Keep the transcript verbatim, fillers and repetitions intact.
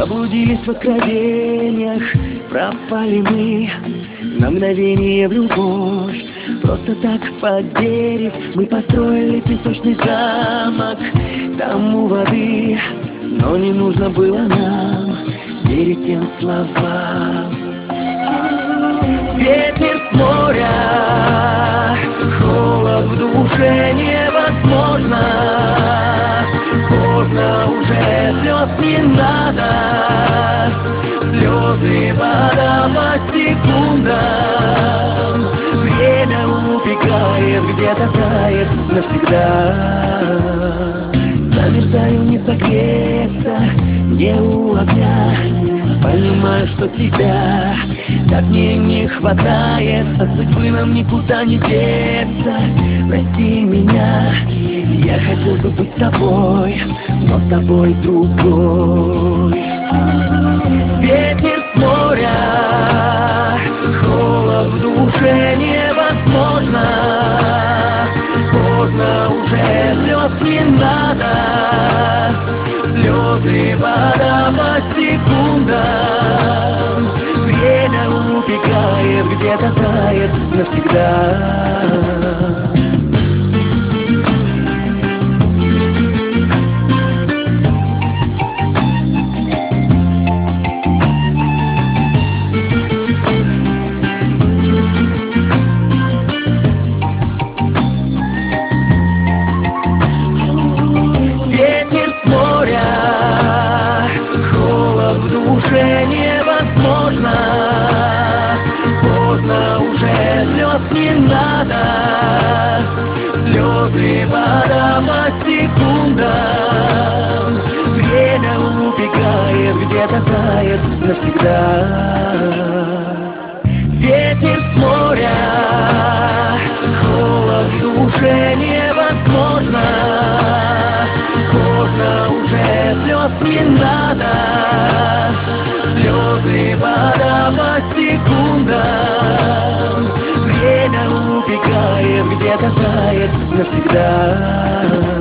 Заблудились в откровениях, пропали мы на мгновение в любовь. Просто так поверив, мы построили песочный замок там у воды. Но не нужно было нам верить тем словам. Ветер с моря, холод в душе невозможно. Поздно уже, слез не надо. Слезы, вода по секундам. Время убегает, где-то тает навсегда. Замерзаю не согреться, не у огня. Понимаю, что тебя так мне не хватает. От судьбы нам никуда не деться. Прости меня, я хотел бы быть с тобой, но с тобой другой. Ветер с моря, холод в душе невозможно. Поздно уже, слез не надо. Слезы, вода по секундам. Время убегает, где-то тает навсегда. В душе невозможно. Поздно уже, слез не надо. Слезы, вода по секундам. Время убегает, где-то тает навсегда. Ветер с моря, холод в душе невозможно. Поздно уже, слез не надо. Слезы, вода по секундам. Время убегает, где-то тает навсегда.